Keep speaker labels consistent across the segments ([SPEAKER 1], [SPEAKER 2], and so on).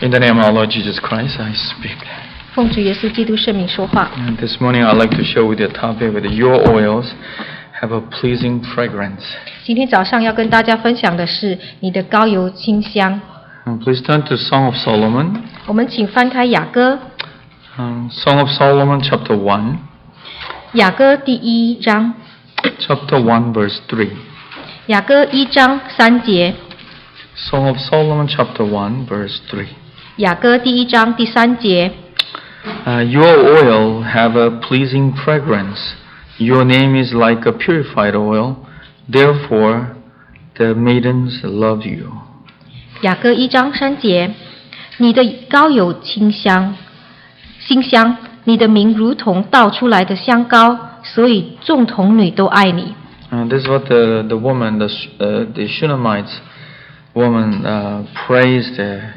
[SPEAKER 1] In the name of our Lord Jesus Christ, I speak.
[SPEAKER 2] 奉主耶稣基督圣名说话。
[SPEAKER 1] And this morning, I'd like to share with you a topic with your oils have a pleasing fragrance.
[SPEAKER 2] 今天早上要跟大家分享的是你的膏油清香。
[SPEAKER 1] Please turn to Song of Solomon.
[SPEAKER 2] 我们请翻开雅歌。
[SPEAKER 1] Song of Solomon, chapter 1.
[SPEAKER 2] 雅歌第1章。
[SPEAKER 1] Chapter 1, verse 3.
[SPEAKER 2] 雅歌1章3节。
[SPEAKER 1] Song of Solomon, chapter 1, verse 3.
[SPEAKER 2] 雅歌第1章第3节。
[SPEAKER 1] Your oil have a pleasing fragrance. Your name is like a purified oil. Therefore, the maidens love you.
[SPEAKER 2] 雅歌1章3节，你的膏油清香，馨香，你的名如同倒出来的香膏，所以众童女都爱你。
[SPEAKER 1] This is what the woman, the Shunammite woman, praised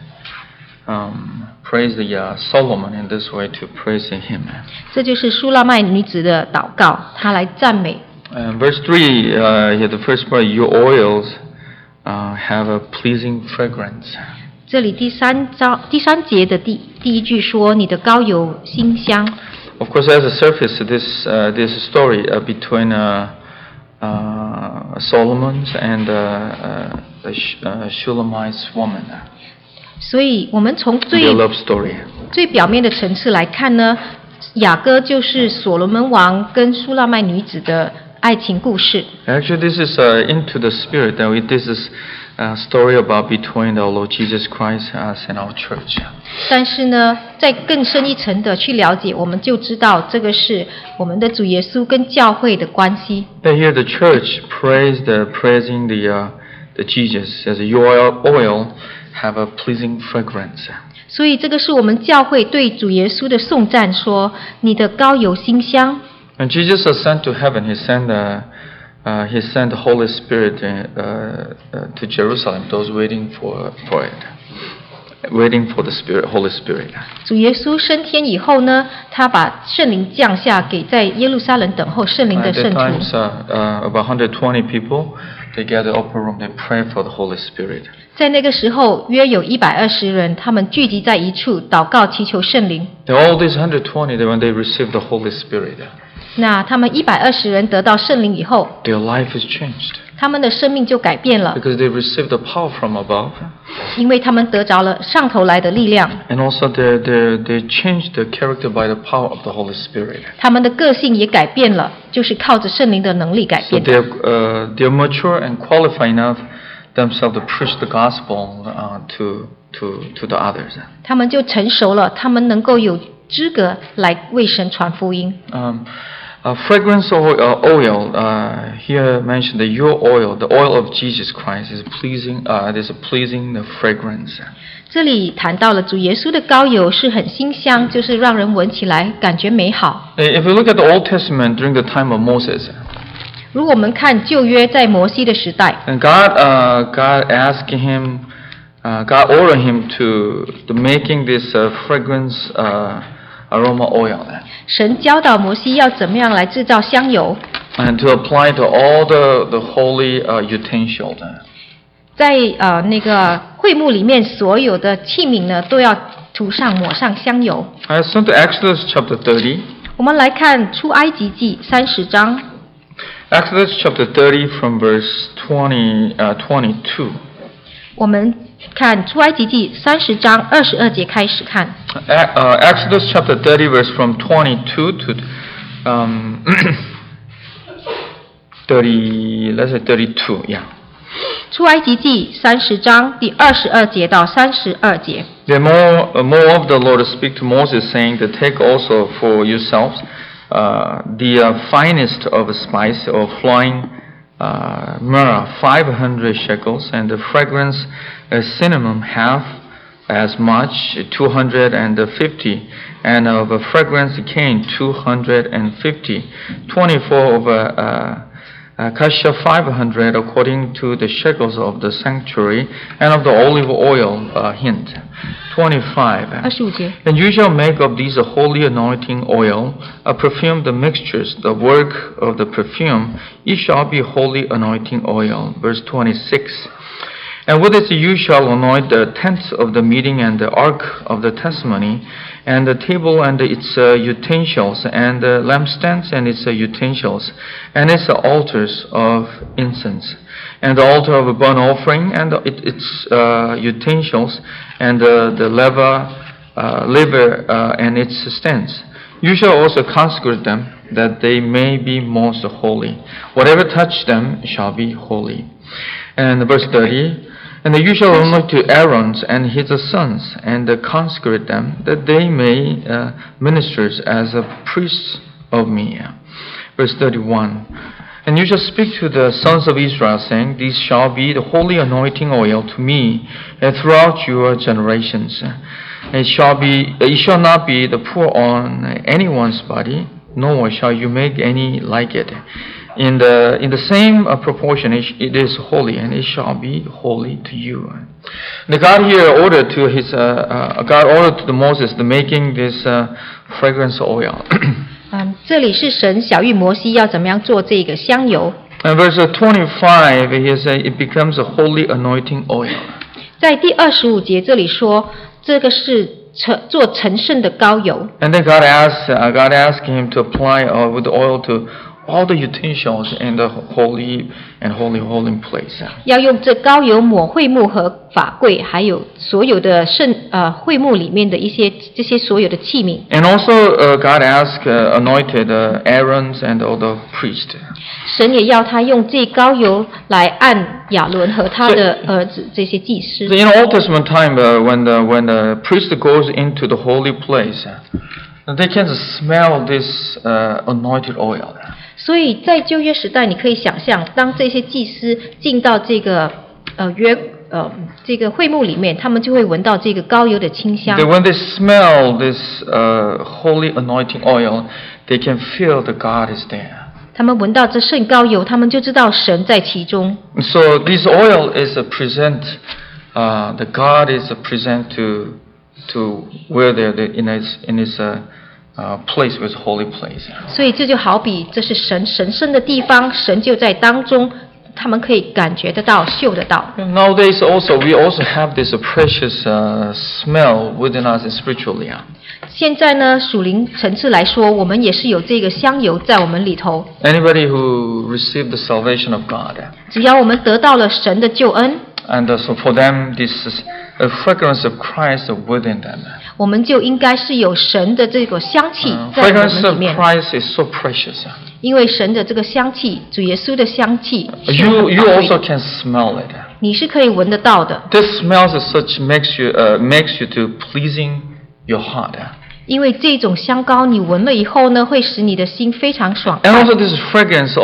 [SPEAKER 1] Solomon in this way to praise him.
[SPEAKER 2] 这就是书拉麦女子的祷告，她来赞美。
[SPEAKER 1] Verse 3, here the first part, your oils have a pleasing fragrance.
[SPEAKER 2] 这里第三节的第一句说，你的膏油馨香。
[SPEAKER 1] Of course, as a surface, this story between Solomon and the Shulamite woman.
[SPEAKER 2] 所以我们从最表面的层次来看呢，雅歌就是所罗门王跟书拉麦女子的爱情故事。
[SPEAKER 1] Actually, this is into the spirit. This is a story about between our Lord Jesus Christ and our church.
[SPEAKER 2] 但是呢，在更深一层的去了解，我们就知道这个是我们的主耶稣跟教会的关系。
[SPEAKER 1] But here the church praising the Jesus as your oil have a pleasing fragrance.
[SPEAKER 2] 所以这个是我们教会对主耶稣的颂赞，说你的膏油馨香。
[SPEAKER 1] When Jesus ascended to heaven, he sent the Holy Spirit to Jerusalem. Those waiting for the Holy Spirit.
[SPEAKER 2] 主耶稣升天以后呢，他把圣灵降下给在耶路撒冷等候圣灵的圣徒。
[SPEAKER 1] At that time, about 120 people, they gather upper room. They pray for the Holy Spirit.
[SPEAKER 2] 在那个时候，约有120人，他们聚集在一处，祷告祈求圣灵。
[SPEAKER 1] All these 120, when they received the Holy Spirit,
[SPEAKER 2] 那他们120人得到圣灵以后，
[SPEAKER 1] their life is changed.
[SPEAKER 2] 他们的生命就改变了，
[SPEAKER 1] Because they received the power from above.
[SPEAKER 2] 因为他们得着了上头来的力量。
[SPEAKER 1] And also they changed their character by the power of the Holy Spirit.
[SPEAKER 2] 他们的个性也改变了，就是靠着圣灵的能力改
[SPEAKER 1] So
[SPEAKER 2] 变的。
[SPEAKER 1] they're mature and qualified enough themselves to preach the gospel to the others.
[SPEAKER 2] 他们就成熟了，他们能够有资格来为神传福音。
[SPEAKER 1] Fragrance oil, here mentioned that your oil, the oil of Jesus Christ, is pleasing. There's a pleasing fragrance.
[SPEAKER 2] 这里谈到了主耶稣的膏油是很馨香，就是让人闻起来感觉美好。
[SPEAKER 1] If you look at the Old Testament during the time of Moses,
[SPEAKER 2] 如果我们看旧约在摩西的时代，
[SPEAKER 1] and God asked him, God ordered him to making this fragrance aroma oil.
[SPEAKER 2] 神教导摩西要怎么样来制造香油，
[SPEAKER 1] And to apply to all the holy utensils.
[SPEAKER 2] 在那个会幕里面所有的器皿呢，都要抹上香油。
[SPEAKER 1] Let's turn to Exodus chapter 30.
[SPEAKER 2] 我们来看出埃及记30章。
[SPEAKER 1] Exodus chapter 30 from verse 22.
[SPEAKER 2] 我们看出埃及记30章22节开始看。
[SPEAKER 1] Exodus chapter 30 verse from 22 to 30, let's say 32, yeah.
[SPEAKER 2] 出埃及记30章第22节到32节。
[SPEAKER 1] Then moreover the Lord speak to Moses, saying, to take also for yourselves the finest of spice of flying myrrh 500 shekels, and the fragrance cinnamon half as much 250, and of a fragrance cane 250, 24 of cassia 500 according to the shekels of the sanctuary, and of the olive oil hint 25.
[SPEAKER 2] 25节。
[SPEAKER 1] And you shall make of these a holy anointing oil, a perfume, the mixtures, the work of the perfume, it shall be holy anointing oil. Verse 26. And with this you shall anoint the tent of the meeting and the ark of the testimony, and the table and its utensils, and the lampstands and its utensils, and its altars of incense, and the altar of a burnt offering and its utensils, and the laver and its stands. You shall also consecrate them, that they may be most holy. Whatever touch them shall be holy. And verse 30, and you shall anoint Aaron and his sons, and consecrate them, that they may ministers as priests of me. Verse 31, and you shall speak to the sons of Israel, saying, These shall be the holy anointing oil to me throughout your generations. It shall not be the pour on anyone's body, nor shall you make any like it. In the same proportion, it is holy, and it shall be holy to you. The God here ordered to Moses the making this fragrance oil.
[SPEAKER 2] 这里是神晓谕摩西要怎么样做这个香油。
[SPEAKER 1] And verse 25, he said it becomes a holy anointing oil.
[SPEAKER 2] 在第25节这里说，这个是做成圣的膏油。
[SPEAKER 1] And then God asked him to apply with the oil to all the utensils in the holy place.
[SPEAKER 2] 要用这膏油抹会幕和法柜，还有所有的会幕里面的这些所有的器皿。
[SPEAKER 1] And also God asked anointed Aaron and all the priests.
[SPEAKER 2] 神也要他用这膏油来按亚伦和他的儿子这些祭司。
[SPEAKER 1] So in Old Testament time, when the priest goes into the holy place, they can smell this anointed oil.
[SPEAKER 2] 所以在旧约时代，你可以想象，当这些祭司进到这个这个会幕里面，他们就会闻到这个膏油的清香。
[SPEAKER 1] When they smell this holy anointing oil, they can feel that God is there.
[SPEAKER 2] 他们闻到这圣膏油，他们就知道神在其中。
[SPEAKER 1] So this oil is a present, the God is a present to where they're in his place with holy place.
[SPEAKER 2] 所以这就好比这是神圣的地方，神就在当中，他们可以感觉得到、嗅得到。
[SPEAKER 1] Nowadays we also have this precious smell within us spiritually.
[SPEAKER 2] 现在呢，属灵层次来说，我们也是有这个香油在我们里头。
[SPEAKER 1] Anybody who received the salvation of God.
[SPEAKER 2] 只要我们得到了神的救恩。
[SPEAKER 1] And so for them, this is a fragrance of Christ within them.
[SPEAKER 2] 我们就应该是有神的这个香气在我们里面。
[SPEAKER 1] Fragrance of Christ is so precious.
[SPEAKER 2] 因为神的这个香气，主耶稣的香气。
[SPEAKER 1] You also can smell it.
[SPEAKER 2] 你是可以闻得到的。
[SPEAKER 1] This smells as such makes you to pleasing your heart.
[SPEAKER 2] 因为这种香膏你闻了以后呢，会使你的心非常爽快。
[SPEAKER 1] And also this fragrance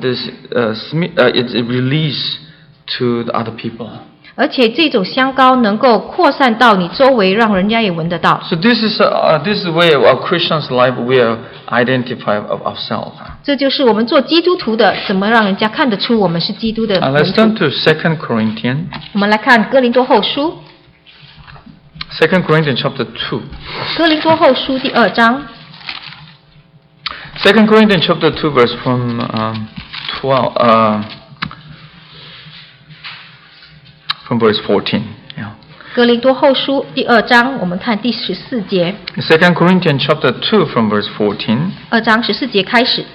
[SPEAKER 1] it's released to the other people.
[SPEAKER 2] 而且这种香膏能够扩散到你周围，让人家也闻得到。
[SPEAKER 1] So this is the way of our Christian's life we are identify of ourselves.
[SPEAKER 2] 这就是我们做基督徒的，怎么让人家看得出我们是基督的门
[SPEAKER 1] Let's turn
[SPEAKER 2] 徒。
[SPEAKER 1] to 2 Corinthians.
[SPEAKER 2] 我们来看哥林多后书。
[SPEAKER 1] 2 Corinthians chapter 2.
[SPEAKER 2] 哥林多后书第2章。
[SPEAKER 1] 2 Corinthians chapter 2 verse from 12. From verse 14. Yeah.
[SPEAKER 2] 哥林多后书第2章，我们看第14节。
[SPEAKER 1] 2 Corinthians chapter 2 from verse 14.
[SPEAKER 2] 2章14节开始。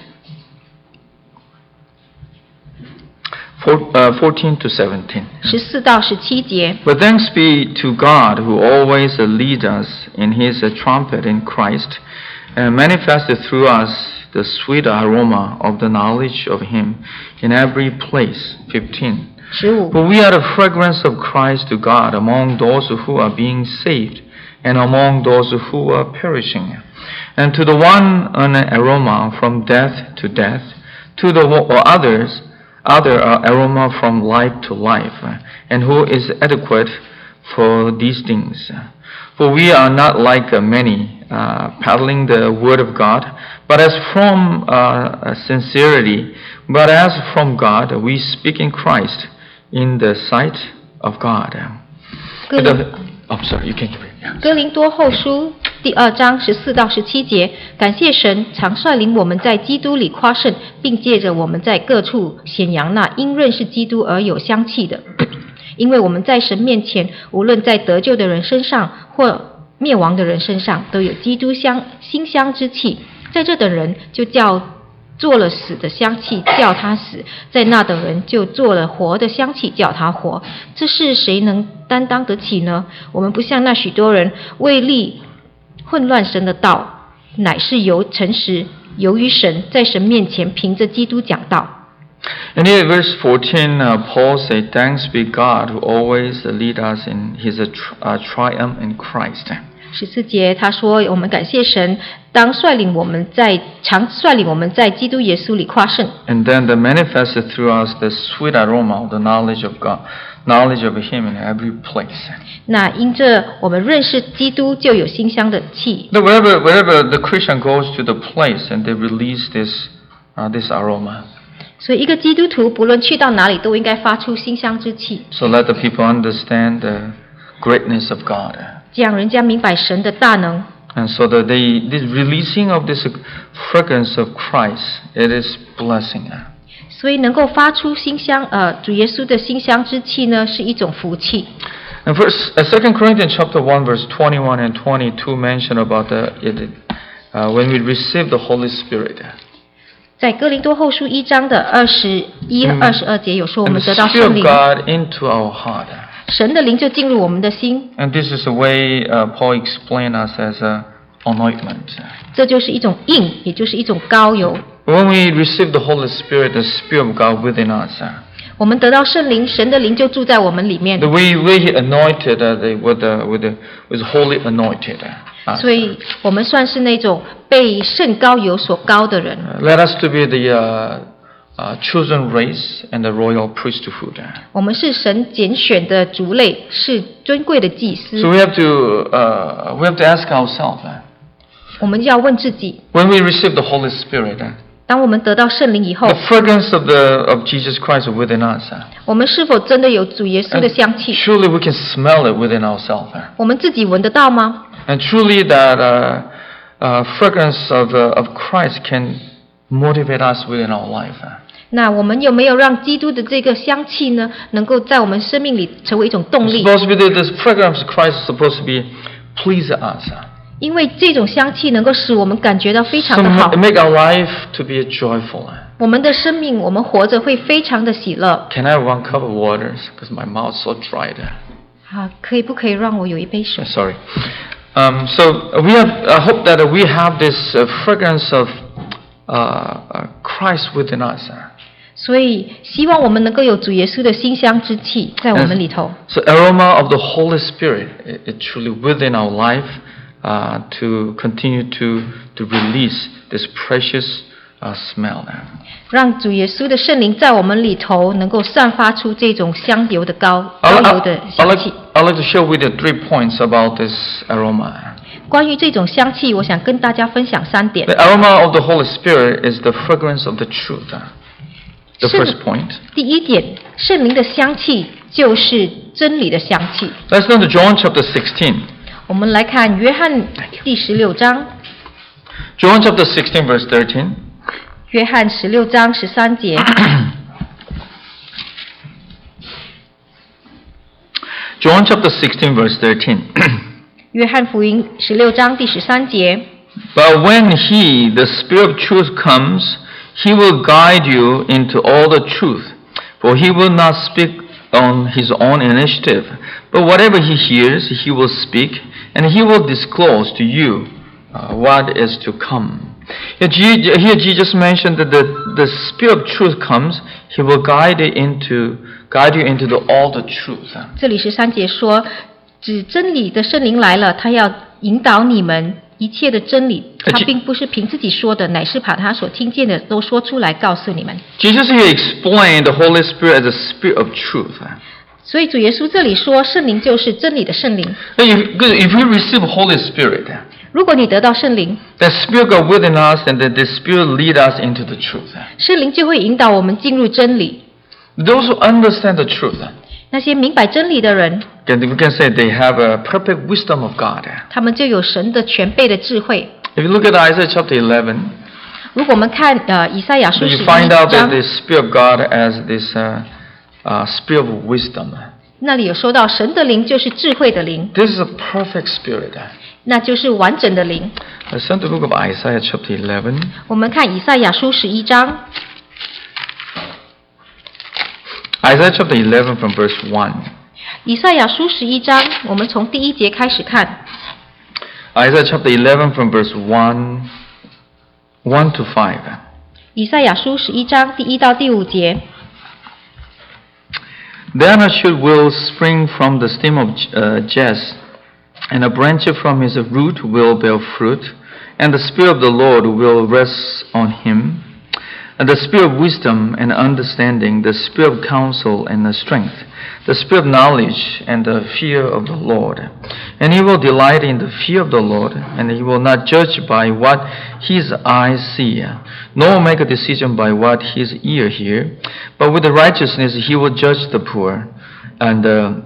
[SPEAKER 1] 14 to 17.
[SPEAKER 2] 14到17节。
[SPEAKER 1] But thanks be to God who always leads us in his trumpet in Christ, and manifested through us the sweet aroma of the knowledge of him in every place. 15.
[SPEAKER 2] 15。
[SPEAKER 1] For we are the fragrance of Christ to God among those who are being saved and among those who are perishing. And to the one an aroma from death to death, to the other aroma from life to life. And who is adequate for these things? For we are not like many peddling the word of God, but as from sincerity, but as from God, we speak in Christ in the sight of God. Sorry, you can read. Yeah.
[SPEAKER 2] 哥林多后书第2章14到17节，感谢神常率领我们在基督里夸胜，并借着我们在各处显扬那因认识基督而有香气的。 因为我们在神面前，无论在得救的人身上或灭亡的人身上，都有基督馨香之气。在这等人就做了死的香气，叫他死；在那等人就做了活的香气，叫他活。这事谁能担当得起呢？我们不像那许多人为利混乱神的道，乃是由诚实由于神，在神面前凭着基督讲道。
[SPEAKER 1] And here, verse 14, Paul said, "Thanks be God who always lead us in His triumph in Christ."
[SPEAKER 2] 14节他说：“我们感谢神，常率领我们在基督耶稣里夸胜。”
[SPEAKER 1] And then the manifested through us the sweet aroma of the knowledge of God, knowledge of Him in every place.
[SPEAKER 2] 那因着我们认识基督，就有馨香的气。
[SPEAKER 1] Now, wherever the Christian goes to the place, and they release this aroma.
[SPEAKER 2] 所以一个基督徒不论去到哪里，都应该发出馨香之气，
[SPEAKER 1] So let the people understand the greatness of God.
[SPEAKER 2] 这样人家明白神的大能。
[SPEAKER 1] And so that this releasing of this fragrance of Christ, it is blessing.
[SPEAKER 2] 所以能够发出馨香，主耶稣的馨香之气呢，是一种福气。
[SPEAKER 1] And 2 Corinthians chapter 1 verse 21 and 22 mention about when we receive the Holy Spirit.
[SPEAKER 2] 在哥林多后书1章的21、22节有说，我
[SPEAKER 1] And
[SPEAKER 2] 们
[SPEAKER 1] the
[SPEAKER 2] 得到
[SPEAKER 1] Spirit
[SPEAKER 2] 圣
[SPEAKER 1] of
[SPEAKER 2] 灵，
[SPEAKER 1] God into our heart.
[SPEAKER 2] 神的灵就进入我们的心，
[SPEAKER 1] And this is the way Paul explained us as anointment.
[SPEAKER 2] 这就是一种印，也就是一种膏油。
[SPEAKER 1] When we receive the Holy Spirit, the Spirit of God within us,
[SPEAKER 2] 我们得到圣灵，神的灵就住在我们里面
[SPEAKER 1] the。way He anointed with holy anointed.
[SPEAKER 2] 所以我们算是那种被圣膏油所膏的人。
[SPEAKER 1] Let us to be the chosen race and the royal priesthood.
[SPEAKER 2] 我们是神拣选的族类，是尊贵的祭司。
[SPEAKER 1] So we have to ask ourselves,
[SPEAKER 2] 我们要问自己，
[SPEAKER 1] when we receive the Holy Spirit,
[SPEAKER 2] 当我们得到圣灵以后
[SPEAKER 1] the，fragrance of Jesus Christ within us,
[SPEAKER 2] 我们是否真的有主耶稣的香气？
[SPEAKER 1] surely we can smell it within ourselves.
[SPEAKER 2] 我们自己闻得到吗？
[SPEAKER 1] And truly that fragrance of Christ can motivate us within our life.
[SPEAKER 2] 那我们有没有让基督的这个香气呢，能够在我们生命里成为一种动力？
[SPEAKER 1] Supposed to be this fragrance of Christ is supposed to be please us.
[SPEAKER 2] 因为这种香气能够使我们感觉到非
[SPEAKER 1] So
[SPEAKER 2] 常的好，
[SPEAKER 1] make our life to be joyful.
[SPEAKER 2] 我们的生命，我们活着会非常的喜乐。
[SPEAKER 1] Can I have one cup of water? Because my mouth is so dried.
[SPEAKER 2] 可以不可以让我有一杯水？
[SPEAKER 1] Sorry. So we have. I hope that we have this fragrance of Christ within us.
[SPEAKER 2] 所以希望我们能够有主耶稣的馨香之气在我们里头。
[SPEAKER 1] So aroma of the Holy Spirit, it truly within our life to continue to release this precious smell.
[SPEAKER 2] 让主耶稣的圣灵在我们里头能够散发出这种香油的膏油的
[SPEAKER 1] I'd
[SPEAKER 2] 香
[SPEAKER 1] like,
[SPEAKER 2] 气。
[SPEAKER 1] I'd like to share with you 3 points about this aroma.
[SPEAKER 2] 关于这种香气，我想跟大家分享3点。
[SPEAKER 1] The aroma of the Holy Spirit is the fragrance of the truth. The first point.
[SPEAKER 2] 第一点，圣灵的香气就是真理的香气。
[SPEAKER 1] Let's turn to John chapter 16.
[SPEAKER 2] 我们来看约翰第16章，
[SPEAKER 1] John chapter 16 verse 13.
[SPEAKER 2] 约翰16章13节。
[SPEAKER 1] John chapter 16 verse 13.
[SPEAKER 2] 约翰福音16章第13节。
[SPEAKER 1] But when He, the Spirit of truth, comes, He will guide you into all the truth. For He will not speak on His own initiative, but whatever He hears, He will speak, and He will disclose to you what is to come. Here Jesus mentioned that the Spirit of truth comes, He will guide you into all the truth.
[SPEAKER 2] 这里13节说，指真理的圣灵来了，他要引导你们一切的真理，他并不是凭自己说的，乃是把他所听见的都说出来告诉你们。
[SPEAKER 1] Jesus here explained the Holy Spirit as the Spirit of truth.
[SPEAKER 2] 所以主耶稣这里说，圣灵就是真理的圣灵。
[SPEAKER 1] If we receive Holy Spirit,
[SPEAKER 2] 如果你得到圣灵，
[SPEAKER 1] the Spirit go within us, and that the Spirit lead us into the truth.
[SPEAKER 2] 圣灵就会引导我们进入真理。
[SPEAKER 1] Those who understand the truth,
[SPEAKER 2] 那些明白真理的人，
[SPEAKER 1] we can say they have a perfect wisdom of God.
[SPEAKER 2] 他们就有神的全备的智慧。
[SPEAKER 1] If you look at Isaiah chapter 11,
[SPEAKER 2] 如果我们看以赛亚书
[SPEAKER 1] you
[SPEAKER 2] 11
[SPEAKER 1] find out that
[SPEAKER 2] 章
[SPEAKER 1] the Spirit of God as this Spirit of wisdom.
[SPEAKER 2] 那里有说到神的灵就是智慧的灵，
[SPEAKER 1] This is a perfect spirit.
[SPEAKER 2] 那就是完整的灵。
[SPEAKER 1] Let's turn to the book of Isaiah chapter 11.
[SPEAKER 2] 我们看以赛亚书11章，
[SPEAKER 1] Isaiah chapter 11 from verse 1.
[SPEAKER 2] 以赛亚书11章，我们从第1节开始看。
[SPEAKER 1] Isaiah chapter 11 from verse 1 to 5.
[SPEAKER 2] 以赛亚书11章第1到第5节。
[SPEAKER 1] Then a shoot will spring from the stem of Jesse, and a branch from his root will bear fruit, and the Spirit of the Lord will rest on him, and the Spirit of wisdom and understanding, the Spirit of counsel and strength, the Spirit of knowledge and the fear of the Lord. And he will delight in the fear of the Lord, and he will not judge by what his eyes see, nor make a decision by what his ear hear, but with righteousness he will judge the poor, and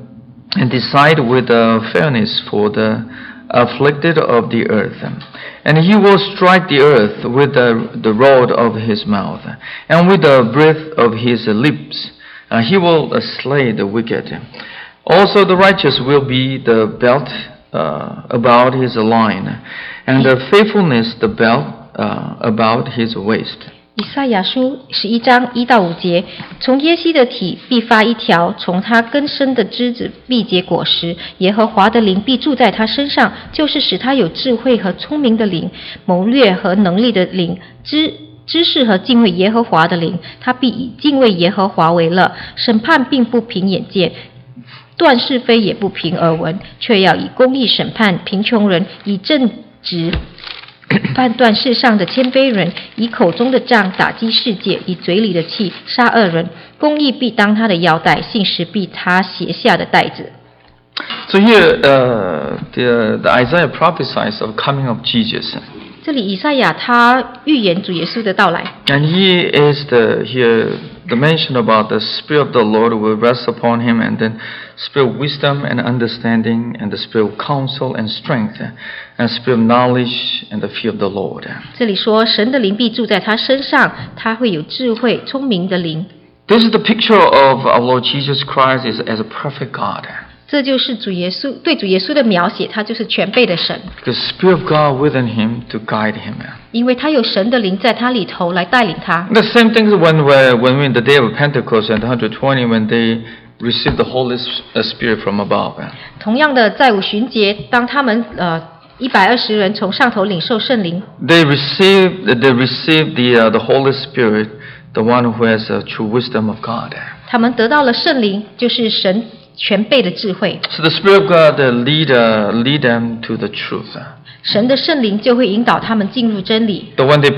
[SPEAKER 1] decide with fairness for the afflicted of the earth. And he will strike the earth with the rod of his mouth, and with the breath of his lips. He will slay the wicked. Also the righteous will be the belt about his loin, and the faithfulness the belt about his waist.
[SPEAKER 2] 以赛亚书11章1到5节，从耶西的体必发一条，从他根生的枝子必结果实。耶和华的灵必住在他身上，就是使他有智慧和聪明的灵，谋略和能力的灵，知识和敬畏耶和华的灵。他必以敬畏耶和华为乐，审判并不凭眼见，断是非也不凭耳闻，却要以公义审判贫穷人，以正直判断世上的谦卑人，以口中的杖打击世界，以嘴里的气杀恶人。公义必当他的腰带，信实必他鞋下的带子。
[SPEAKER 1] So here the Isaiah prophesies of coming of Jesus.
[SPEAKER 2] 这里以赛亚他预言主耶稣的到来，
[SPEAKER 1] And he is here the mention about the Spirit of the Lord will rest upon him, and then Spirit of wisdom and understanding, and the Spirit of counsel and strength, and Spirit of knowledge and the fear of the Lord.
[SPEAKER 2] 这里说神的灵必住在他身上，他会有智慧聪明的灵。
[SPEAKER 1] This is the picture of our Lord Jesus Christ as a perfect God.
[SPEAKER 2] 这就是主耶稣对主耶稣的描写，他就是全备的神，
[SPEAKER 1] The Spirit of God within him to guide him.
[SPEAKER 2] 因为他有神的灵在他里头来带领他。
[SPEAKER 1] The same thing when we in the day of Pentecost and 120 when they received the Holy Spirit from above.
[SPEAKER 2] 同样的，在五旬节，当他们120人从上头领受圣灵，
[SPEAKER 1] They received the Holy Spirit, the one who has true wisdom of God.
[SPEAKER 2] 他们得到了圣灵，就是神全备的智慧。
[SPEAKER 1] So the Spirit of God lead them to the truth.
[SPEAKER 2] 神的圣灵就会引导他们进入真理。
[SPEAKER 1] So when they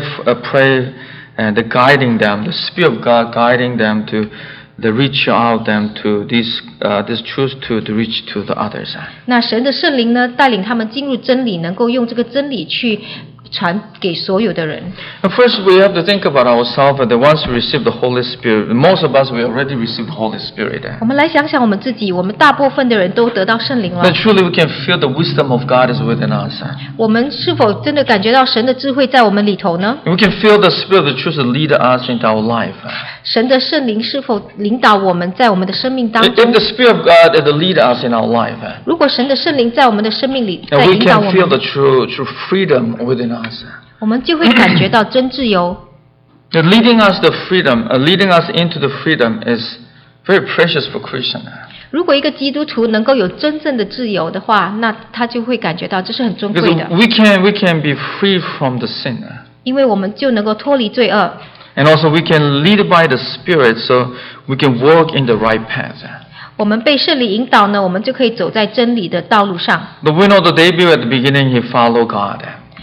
[SPEAKER 1] pray and guiding them, the Spirit of God guiding them to reach out them to this truth to reach to the others.
[SPEAKER 2] 那神的圣灵呢，带领他们进入真理，能够用这个真理去传给所有的人。
[SPEAKER 1] And first we have to think about ourselves that once we receive the Holy Spirit, most of us we already received the Holy Spirit.
[SPEAKER 2] 我们来想想我们自己，我们大部分的人都得到圣灵了
[SPEAKER 1] But。truly we can feel the wisdom of God is within us.
[SPEAKER 2] 我们是否真的感觉到神的智慧在我们里头呢？
[SPEAKER 1] We can feel the Spirit of the truth lead us into our life.
[SPEAKER 2] 神的圣灵是否领导我们在我们的生命当
[SPEAKER 1] If
[SPEAKER 2] 中
[SPEAKER 1] the？Spirit of God is the lead us in our life,
[SPEAKER 2] 如果神的圣灵在我们的生命里，在
[SPEAKER 1] and we
[SPEAKER 2] 引导
[SPEAKER 1] can
[SPEAKER 2] 我
[SPEAKER 1] feel
[SPEAKER 2] 们，
[SPEAKER 1] the true freedom within us.
[SPEAKER 2] 我们就会感觉到真自由。
[SPEAKER 1] The leading us into the freedom is very precious for Christian.
[SPEAKER 2] 如果一个基督徒能够有真正的自由的话，那他就会感觉到这是很尊贵
[SPEAKER 1] Because
[SPEAKER 2] 的，
[SPEAKER 1] we can be free from the sin.
[SPEAKER 2] 因为我们就能够脱离罪恶，
[SPEAKER 1] And also we can lead by the Spirit so we can walk in the right path.
[SPEAKER 2] 我们被圣灵引导呢，我们就可以走在真理的道路上。
[SPEAKER 1] But we know that David at the beginning he followed God.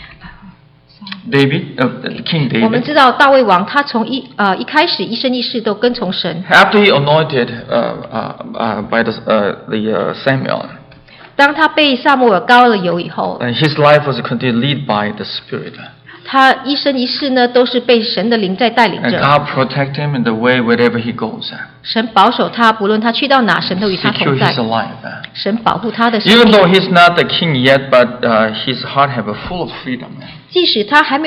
[SPEAKER 1] King
[SPEAKER 2] 我们
[SPEAKER 1] David.
[SPEAKER 2] 知道大卫王他从一开始一生一世都跟从神，
[SPEAKER 1] After he anointed by the Samuel,
[SPEAKER 2] 当他被撒母耳膏了油以后，
[SPEAKER 1] and his life was continued lead by the Spirit.
[SPEAKER 2] 他一生一世呢都是被神的灵在带领
[SPEAKER 1] And
[SPEAKER 2] 着，
[SPEAKER 1] God protect him in the way wherever he goes.
[SPEAKER 2] 神保守他，不论他去到哪，神都与他
[SPEAKER 1] Secure
[SPEAKER 2] 同在
[SPEAKER 1] his，life.
[SPEAKER 2] 神保护他的生
[SPEAKER 1] Even
[SPEAKER 2] 命。
[SPEAKER 1] though he's not the king yet, but his heart have a full of freedom.
[SPEAKER 2] 即使他还没有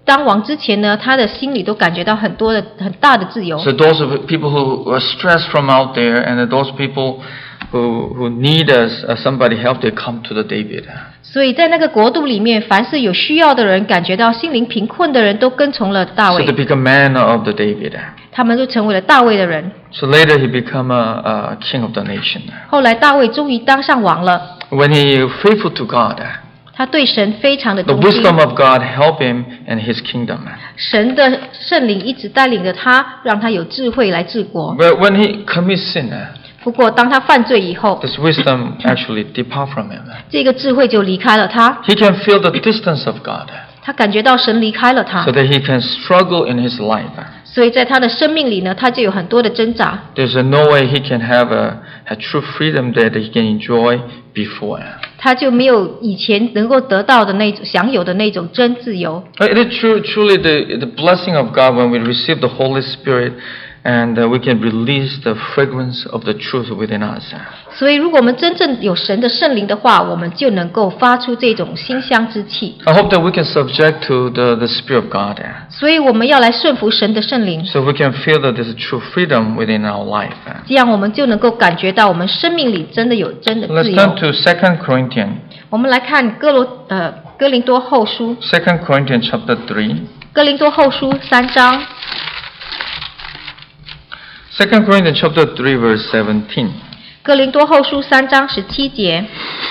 [SPEAKER 2] 当王之前呢，他的心里都感觉到很大的自由。
[SPEAKER 1] So those people who are stressed from out there, and those people who need somebody help, they come to the David.
[SPEAKER 2] 所以在那个国度里面，凡是有需要的人，感觉到心灵贫困的人，都跟从了大
[SPEAKER 1] So
[SPEAKER 2] 卫
[SPEAKER 1] they，become man of the David.
[SPEAKER 2] 他们就成为了大卫的人。
[SPEAKER 1] So later he become a king of the nation.
[SPEAKER 2] 后来大卫终于当上王了，
[SPEAKER 1] When he faithful to God,
[SPEAKER 2] 他对神非常的
[SPEAKER 1] the
[SPEAKER 2] 忠心，
[SPEAKER 1] wisdom of God help him in his kingdom.
[SPEAKER 2] 神的圣灵一直带领着他，让他有智慧来治国。
[SPEAKER 1] But when he commits sin,
[SPEAKER 2] 不过当他犯罪以后，
[SPEAKER 1] this wisdom actually depart from him.
[SPEAKER 2] 这个智慧就离开了他，
[SPEAKER 1] He can feel the distance of God,
[SPEAKER 2] 他感觉到神离开了他
[SPEAKER 1] so，that he can struggle in his life.
[SPEAKER 2] 所以在他的生命里呢，他就有很多的挣扎。
[SPEAKER 1] There's no way he can have a true freedom that he can enjoy before.
[SPEAKER 2] 他就没有以前能够得到的那种享有的那种真自由。
[SPEAKER 1] It is truly the blessing of God when we receive the Holy Spirit, and we can release the fragrance of the truth within us.
[SPEAKER 2] 所以，如果我们真正有神的圣灵的话，我们就能够发出这种馨香之气。
[SPEAKER 1] I hope that we can subject to the Spirit of God,
[SPEAKER 2] 所以，我们要来顺服神的圣灵，
[SPEAKER 1] so we can feel that there's true freedom within our life.
[SPEAKER 2] 这样我们就能够感觉到我们生命里真的有真的
[SPEAKER 1] Let's
[SPEAKER 2] 自
[SPEAKER 1] turn
[SPEAKER 2] 由。
[SPEAKER 1] to 2 Corinthians.
[SPEAKER 2] 我们来看哥林多后书，
[SPEAKER 1] 2 Corinthians chapter 3.
[SPEAKER 2] 哥林多后书3章，
[SPEAKER 1] 2 Corinthians chapter 3 verse 17.
[SPEAKER 2] 哥林多后书3章17节。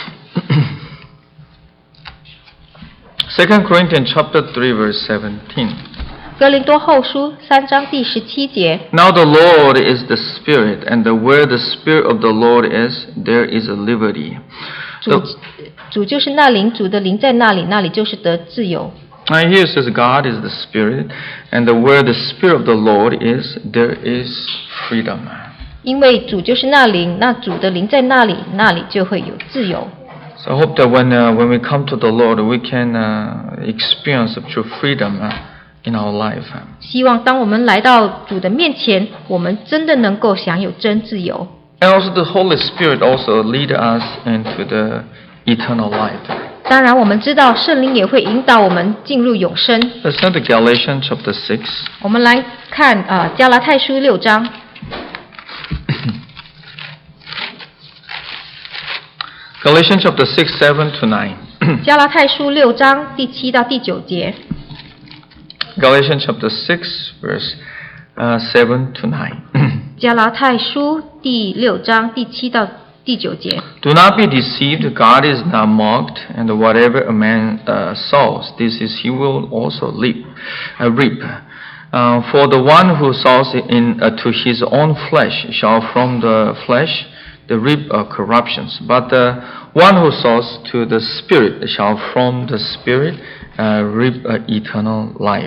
[SPEAKER 1] 2 Corinthians chapter 3 verse 17.
[SPEAKER 2] 哥林多后书3章第17节。
[SPEAKER 1] Now the Lord is the Spirit, and where the Spirit of the Lord is, there is a liberty.
[SPEAKER 2] 主就是那灵，主的灵在那里，那里就是得自由。
[SPEAKER 1] And here it says God is the Spirit, and where the Spirit of the Lord is, there is freedom.
[SPEAKER 2] 因为主就是那灵，那主的灵在那里，那里就会有自由。
[SPEAKER 1] So I hope that when we come to the Lord, we can experience true freedom in our life.
[SPEAKER 2] 希望当我们来到主的面前，我们真的能够享有真自由。
[SPEAKER 1] And also the Holy Spirit also lead us into the eternal life.
[SPEAKER 2] 当然，我们知道圣灵也会引导我们进入永生。
[SPEAKER 1] Let's turn to Galatians chapter 6.
[SPEAKER 2] 我们来看加拉太书6章，
[SPEAKER 1] Galatians chapter 6, 7 to 9.
[SPEAKER 2] 加拉太书6章第7到第9节。
[SPEAKER 1] Galatians chapter 6, verse 7 to 9.
[SPEAKER 2] 加拉太书第6章第7到第9节。
[SPEAKER 1] Do not be deceived, God is not mocked, and whatever a man sows, this is he will also reap. For the one who sows to his own flesh shall from the flesh reap corruptions, but the one who sows to the Spirit shall from the Spirit reap eternal life.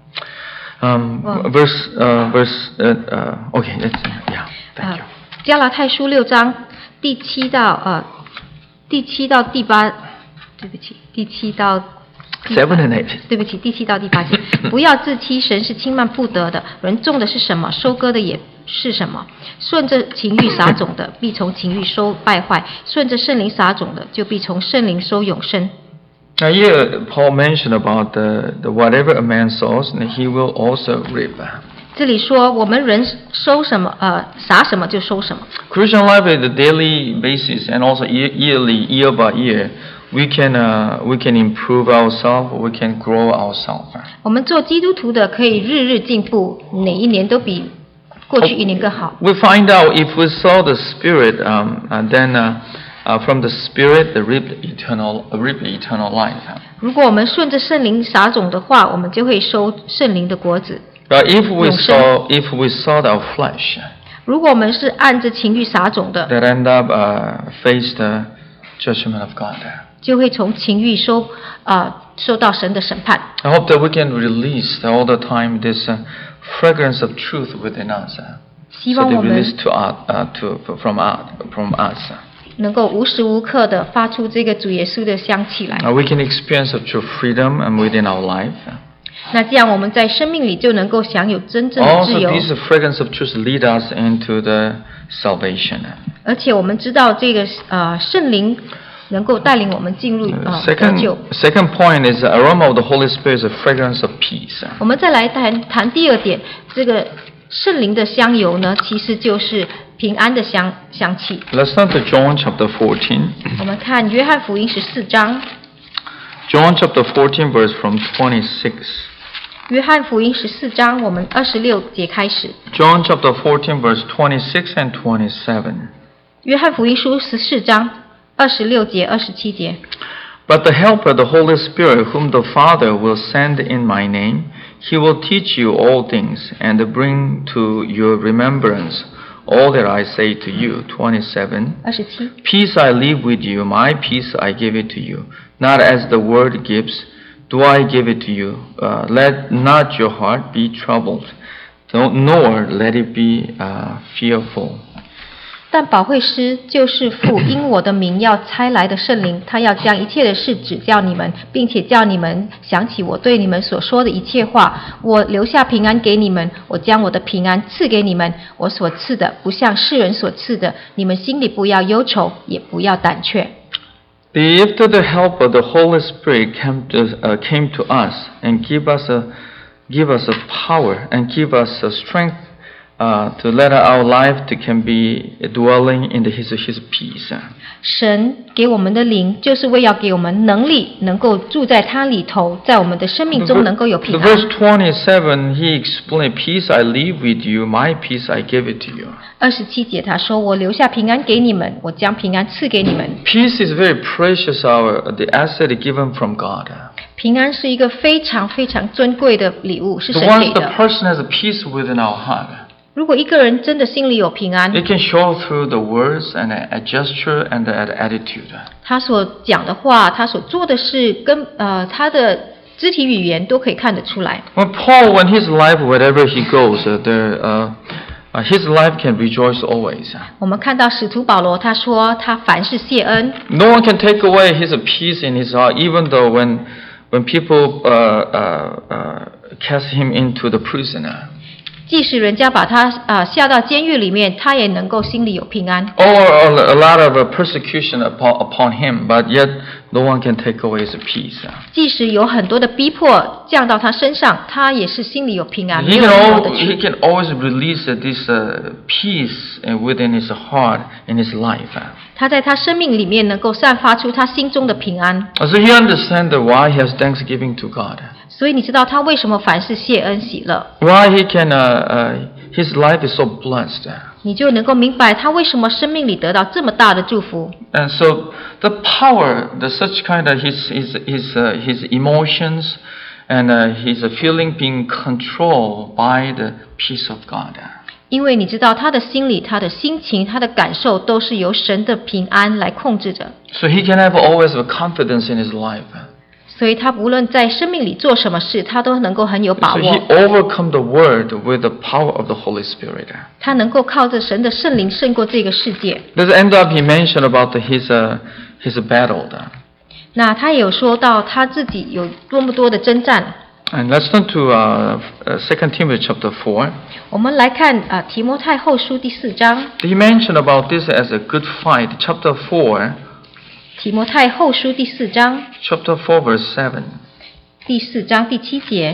[SPEAKER 1] Okay, thank you.
[SPEAKER 2] 加拉太书6章第7到第8，对不起，第7到
[SPEAKER 1] 7 and 8.
[SPEAKER 2] 对不起，第7到第8节。不要自欺，神是轻慢不得的。人种的是什么，收割的也是什么。顺着情欲撒种的，必从情欲收败坏；顺着圣灵撒种的，就必从圣灵收永生。
[SPEAKER 1] Now here Paul mentioned about the whatever a man sows, he will also reap.
[SPEAKER 2] 这里说我们人收什么，撒什么就收什么。
[SPEAKER 1] Christian life is a daily basis, and also yearly, year by year, we can improve ourselves, we can grow ourselves.
[SPEAKER 2] 我们做基督徒的可以日日进步，哪一年都比过去一年更好。
[SPEAKER 1] We find out if we sow the Spirit, then from the Spirit, reap eternal life.
[SPEAKER 2] 如果我们顺着圣灵撒种的话，我们就会收圣灵的果子。
[SPEAKER 1] But if we sow our flesh,
[SPEAKER 2] 如果我们是按着情欲撒种的，
[SPEAKER 1] that end up face the judgment of God.
[SPEAKER 2] 就会从情欲受到神的审判。
[SPEAKER 1] I hope that we can release all the time this fragrance of truth within us,
[SPEAKER 2] 希
[SPEAKER 1] so
[SPEAKER 2] 望
[SPEAKER 1] they
[SPEAKER 2] 我们
[SPEAKER 1] release from us.
[SPEAKER 2] 能够无时无刻的发出这个主耶稣的香气来。
[SPEAKER 1] We can experience true freedom within our life.
[SPEAKER 2] 那这样我们在生命里就能够享有真正的自
[SPEAKER 1] Also,
[SPEAKER 2] 由。
[SPEAKER 1] this fragrance of truth lead us into the salvation.
[SPEAKER 2] 而且我们知道这个圣灵能够带领我们进入得救。
[SPEAKER 1] Second point is the aroma of the Holy Spirit is a fragrance of peace.
[SPEAKER 2] 我们再来谈第二点，这个圣灵的香油呢，其实就是平安的香气。
[SPEAKER 1] Let's turn to John chapter 14.
[SPEAKER 2] 我们看约翰福音14章，
[SPEAKER 1] John chapter 14 verse from 26.
[SPEAKER 2] 约翰福音14章，我们26节开始。
[SPEAKER 1] John chapter 14 verse 26 and 27.
[SPEAKER 2] 约翰福音书14章26节、27节。
[SPEAKER 1] But the Helper, the Holy Spirit, whom the Father will send in my name, he will teach you all things and bring to your remembrance all that I say to you. 27.
[SPEAKER 2] 27
[SPEAKER 1] Peace I leave with you, my peace I give it to you. Not as the world gives, do I give it to you. Let not your heart be troubled, nor let it be fearful.
[SPEAKER 2] 但保惠师就是父因我的名要差来的圣灵，他要将一切的事指教你们，并且叫你们想起我对你们所说的一切话。我留下平安给你们，我将我的平安赐给你们。我所赐的不像世人所赐的，你们心里不要忧愁，也不要胆怯。
[SPEAKER 1] If the Helper, the Holy Spirit, came to us and give us a power and give us a strength to let our life can be dwelling in His peace.
[SPEAKER 2] 神给我们的灵，就是为要给我们能力，能够住在它里头，在我们的生命中能够有平
[SPEAKER 1] The
[SPEAKER 2] 安。
[SPEAKER 1] verse 27, he explained, "Peace I leave with you, my peace I give it to you."
[SPEAKER 2] 27节他说：“我留下平安给你们，我将平安赐给你们。”
[SPEAKER 1] Peace is very precious, the asset given from God.
[SPEAKER 2] 平安是一个非常非常尊贵的礼物，是
[SPEAKER 1] So
[SPEAKER 2] 神
[SPEAKER 1] once
[SPEAKER 2] 给
[SPEAKER 1] the
[SPEAKER 2] 的。
[SPEAKER 1] person has a peace within our heart,
[SPEAKER 2] 如果一个人真的心里有平安，
[SPEAKER 1] it can show through the words and a gesture and the attitude.
[SPEAKER 2] 他所讲的话，他所做的事，跟他的肢体语言都可以看得出来。
[SPEAKER 1] When Paul, when his life, wherever he goes, his life can rejoice always.
[SPEAKER 2] 我们看到使徒保罗，他说他凡事谢恩，
[SPEAKER 1] No one can take away his peace in his heart, even though when people cast him into the prison.
[SPEAKER 2] 即使人家把他下到监狱里面，他也能够心里有平安。
[SPEAKER 1] Or a lot of persecution upon him, but yet no one can take away his peace.
[SPEAKER 2] 即使有很多的逼迫降到他身上，他也是心里有平安，没
[SPEAKER 1] He
[SPEAKER 2] 有
[SPEAKER 1] can,
[SPEAKER 2] 人过得去。
[SPEAKER 1] he can always release this peace within his heart in his life.
[SPEAKER 2] 他在他生命里面能够散发出他心中的平安，
[SPEAKER 1] So he understands why he has thanksgiving to God.
[SPEAKER 2] 所以你知道他为什么凡事谢恩喜乐，
[SPEAKER 1] Why he can, his life is so blessed.
[SPEAKER 2] 你就能够明白他为什么生命里得到这么大的祝福。
[SPEAKER 1] And so the power, such kind of his emotions and his feeling being controlled by the peace of God.
[SPEAKER 2] 因为你知道他的心里、他的心情、他的感受都是由神的平安来控制着，
[SPEAKER 1] So he can have always a confidence in his life.
[SPEAKER 2] 所以他无论在生命里做什么事，他都能够很有把
[SPEAKER 1] So
[SPEAKER 2] 握。
[SPEAKER 1] he overcome the world with the power of the Holy Spirit.
[SPEAKER 2] 他能够靠着神的圣灵胜过这个世界。
[SPEAKER 1] Let's end up, he mentioned about his battle.
[SPEAKER 2] 那他也有说到他自己有多么多的征战。
[SPEAKER 1] And let's turn to 2 Timothy chapter 4.
[SPEAKER 2] 我们来看提摩太后书第4章。
[SPEAKER 1] He mentioned about this as a good fight. Chapter 4,
[SPEAKER 2] 提摩太后书第4章
[SPEAKER 1] chapter 4 verse 7.
[SPEAKER 2] 第4章第7节。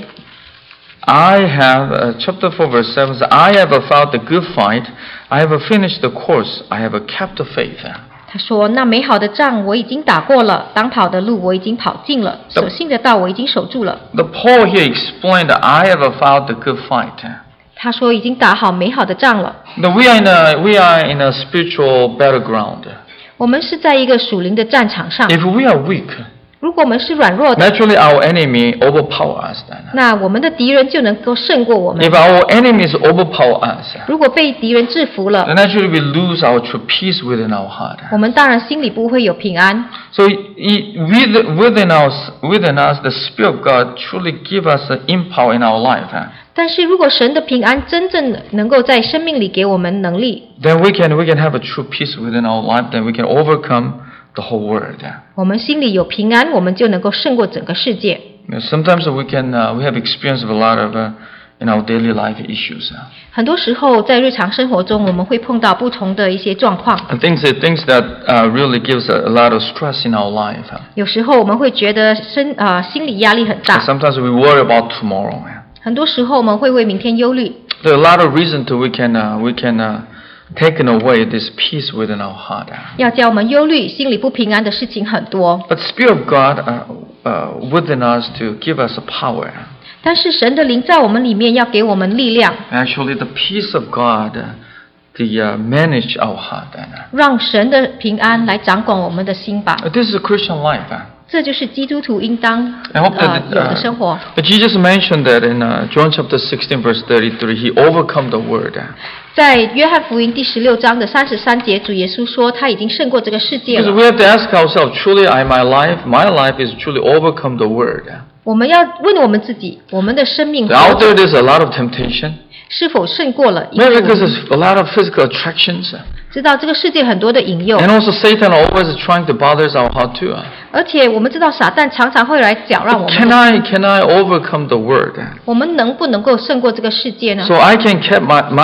[SPEAKER 1] I have, chapter 4 verse 7 says, I have fought the good fight. I have finished the course. I have kept the faith.
[SPEAKER 2] 他说：“那美好的仗我已经打过了，当跑的路我已经跑尽了，所信的道我已经守住了。”
[SPEAKER 1] The Paul here explained that I have fought the good fight.
[SPEAKER 2] 他说：“已经打好美好的仗了。
[SPEAKER 1] Now we are in a spiritual battleground.
[SPEAKER 2] 我们是在一个属灵的战场上。
[SPEAKER 1] If we are weak,
[SPEAKER 2] 如果我们是软弱的，
[SPEAKER 1] naturally our enemy overpower us then.
[SPEAKER 2] 那我们的敌人就能够胜过我们。
[SPEAKER 1] If our enemies overpower us,
[SPEAKER 2] 如果被敌人制服了，
[SPEAKER 1] then naturally we lose our true peace within our heart.
[SPEAKER 2] 我们当然心里不会有平安。
[SPEAKER 1] So within us, the Spirit of God truly give us the empower in our life.
[SPEAKER 2] 但是如果神的平安真正能够在生命里给我们能力，
[SPEAKER 1] Then we can have a true peace within our life. Then we can overcome the whole world.
[SPEAKER 2] 我们心里有平安，我们就能够胜过整个世界。
[SPEAKER 1] Sometimes we have experienced a lot of in our daily life issues.
[SPEAKER 2] 很多时候在日常生活中，我们会碰到不同的一些状况。
[SPEAKER 1] And things that really gives a lot of stress in our life.
[SPEAKER 2] 有时候我们会觉得心理压力很大。
[SPEAKER 1] Sometimes we worry about tomorrow.
[SPEAKER 2] 很多时候我们会为明天忧虑。
[SPEAKER 1] There are a lot of reasons we can take away this peace within our heart.
[SPEAKER 2] 要叫我们忧虑、心里不平安的事情很多。
[SPEAKER 1] But the Spirit of God within us to give us a power.
[SPEAKER 2] 但是神的灵在我们里面要给我们力量。
[SPEAKER 1] Actually, the peace of God manage our heart.
[SPEAKER 2] 让神的平安来掌管我们的心吧。
[SPEAKER 1] This is a Christian life.
[SPEAKER 2] 这就是基督徒应当
[SPEAKER 1] I hope that
[SPEAKER 2] 有的生活。
[SPEAKER 1] Jesus mentioned that in John chapter 16 verse 33, He overcome the world.
[SPEAKER 2] 在约翰福音第16章的33节，主耶稣说他已经胜过这个世界
[SPEAKER 1] Because
[SPEAKER 2] 了。
[SPEAKER 1] we have to ask ourselves, truly, my life is truly overcome the world.
[SPEAKER 2] 我们要问我们自己，我们的生命
[SPEAKER 1] Out there, there's a lot of temptation.
[SPEAKER 2] 是否胜过了引
[SPEAKER 1] Maybe
[SPEAKER 2] 诱？
[SPEAKER 1] because there's a lot of physical attractions.
[SPEAKER 2] 知道这个世界很多的引诱，
[SPEAKER 1] And also Satan always is trying to bother our heart too.
[SPEAKER 2] 而且我们知道撒旦常常会来搅乱我们
[SPEAKER 1] Can
[SPEAKER 2] 的
[SPEAKER 1] I
[SPEAKER 2] 心。
[SPEAKER 1] can I overcome the world?
[SPEAKER 2] 我们能不能够胜过这个世界呢？
[SPEAKER 1] So I can keep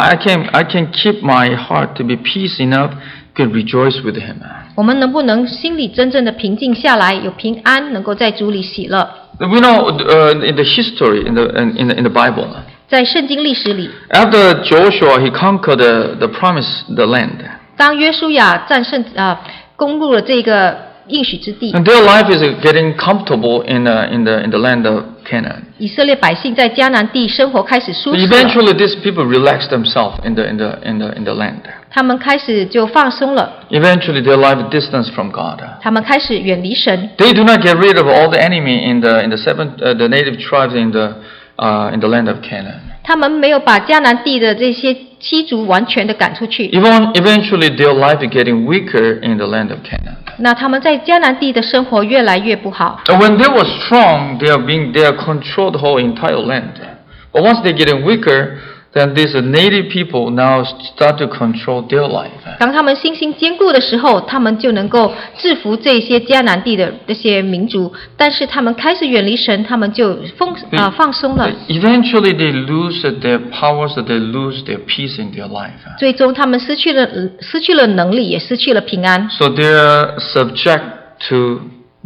[SPEAKER 1] I can keep my heart to be peace enough to rejoice with Him.
[SPEAKER 2] 我们能不能心里真正的平静下来，有平安，能够在主里喜乐？
[SPEAKER 1] We know in the history in the Bible.
[SPEAKER 2] 在圣经历史里，
[SPEAKER 1] After Joshua, he conquered the promised the land.
[SPEAKER 2] 当约书亚战胜攻入了这个应许之地，
[SPEAKER 1] And their life is getting comfortable in the land of Canaan.
[SPEAKER 2] 以色列百姓在迦南地生活开始舒适了，
[SPEAKER 1] Eventually, these people relaxed themselves in the land.
[SPEAKER 2] 他们开始就放松了，
[SPEAKER 1] Eventually, their life distance from God.
[SPEAKER 2] 他们开始远离神，
[SPEAKER 1] They do not get rid of all the enemy in the native tribes in the land of Canaan.
[SPEAKER 2] 他们没有把迦南地的这些七族完全的赶出去。
[SPEAKER 1] Eventually, their life is getting weaker in the land of Canaan.
[SPEAKER 2] 那他们在迦南地的生活越来越不好。
[SPEAKER 1] And when they were strong, they are controlled the whole entire land. But once they're getting weaker, then these native people now start to control their life.
[SPEAKER 2] 当他们信心坚固的时候，他们就能够制服这些迦南地的这些民族。但是他们开始远离神，他们就放松了。
[SPEAKER 1] Eventually, they lose their powers, they lose their peace in their life.
[SPEAKER 2] 最终，他们失去了能力，也失去了平安。
[SPEAKER 1] So they're subject to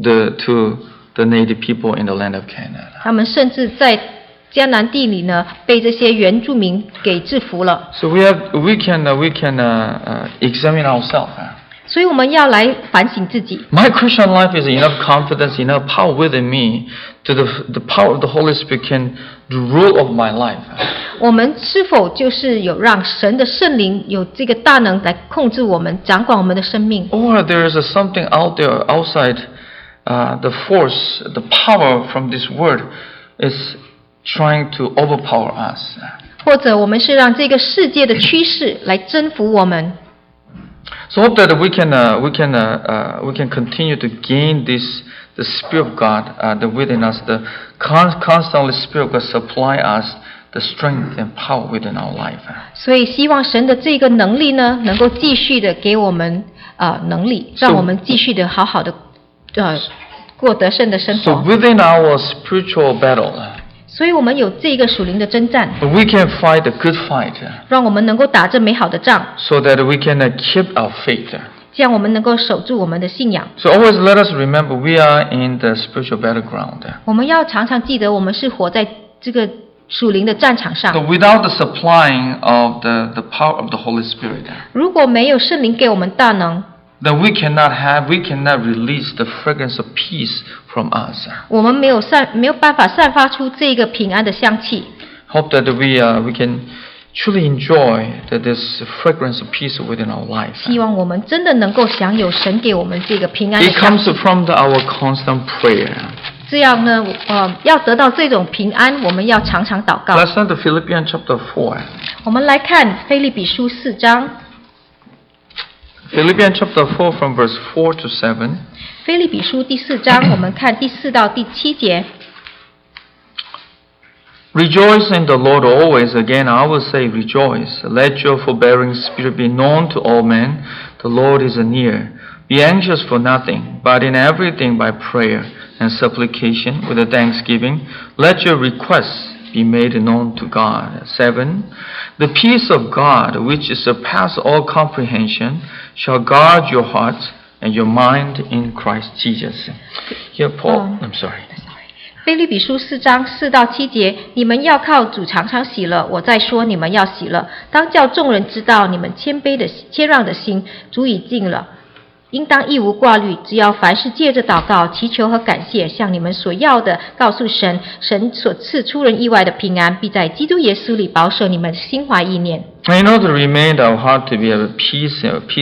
[SPEAKER 1] the native people in the land of Canaan.
[SPEAKER 2] 他们甚至在迦南地里呢，被这些原住民给制服了。
[SPEAKER 1] So we can examine ourselves.
[SPEAKER 2] 所以我们要来反省自己。
[SPEAKER 1] My Christian life is enough confidence, enough power within me to the power of the Holy Spirit can rule of my life.
[SPEAKER 2] 我们是否就是有让神的圣灵有这个大能来控制我们，掌管我们的生命？
[SPEAKER 1] Or there is something out there outside the force, the power from this word is trying to overpower us.
[SPEAKER 2] 或者我们是让这个世界的趋势来征服我们？
[SPEAKER 1] So hope that we can continue to gain the Spirit of God within us, the constantly Spirit of God supply us the strength and power within our life.
[SPEAKER 2] 所以希望神的这个能力呢，能够继续的给我们能力，让我们继续的好好的过得胜的生
[SPEAKER 1] So
[SPEAKER 2] 活。
[SPEAKER 1] within our spiritual battle,
[SPEAKER 2] 所以我们有这个属灵的征战，
[SPEAKER 1] we can fight a good fight,
[SPEAKER 2] 让我们能够打这美好的仗，
[SPEAKER 1] so that we can keep our faith.
[SPEAKER 2] 这样我们能够守住我们的信仰。
[SPEAKER 1] So always let us remember we are in the spiritual battleground.
[SPEAKER 2] 我们要常常记得，我们是活在这个属灵的战场
[SPEAKER 1] So
[SPEAKER 2] 上。
[SPEAKER 1] without the supplying of the power of the Holy Spirit,
[SPEAKER 2] 如果没有圣灵给我们大能，
[SPEAKER 1] then we cannot release the fragrance of peace from us.
[SPEAKER 2] 我们没有办法散发出这个平安的香气。
[SPEAKER 1] Hope that we can truly enjoy this fragrance of peace within our life.
[SPEAKER 2] 希望我们真的能够享有神给我们这个平安的
[SPEAKER 1] It
[SPEAKER 2] 香
[SPEAKER 1] comes
[SPEAKER 2] 气。
[SPEAKER 1] from our constant prayer.
[SPEAKER 2] 这样呢，要得到这种平安，我们要常常祷告。
[SPEAKER 1] Let's turn to Philippians chapter 4.
[SPEAKER 2] 我们来看腓立比书4章，
[SPEAKER 1] Philippians chapter 4 from verse 4 to 7.
[SPEAKER 2] 腓立比书第4章，我们看第4到第7节。
[SPEAKER 1] Rejoice in the Lord always. Again, I will say rejoice. Let your forbearing spirit be known to all men. The Lord is near. Be anxious for nothing, but in everything by prayer and supplication with a thanksgiving, let your requests be made known to God. 7. The peace of God, which surpasses all comprehension, shall guard your hearts and your mind in Christ Jesus. Here Paul, I'm sorry.
[SPEAKER 2] 腓立比书4章4到7节，你们要靠主常常喜乐。我再说，你们要喜乐，当叫众人知道你们谦让的心，主已尽了。应当一无挂虑，只要凡事借着祷告、祈求和感谢，向你们所要的告诉神，神所赐出人意外的平安，必在基督耶稣里保守你们心怀意念。
[SPEAKER 1] In order to remain our heart to be a peace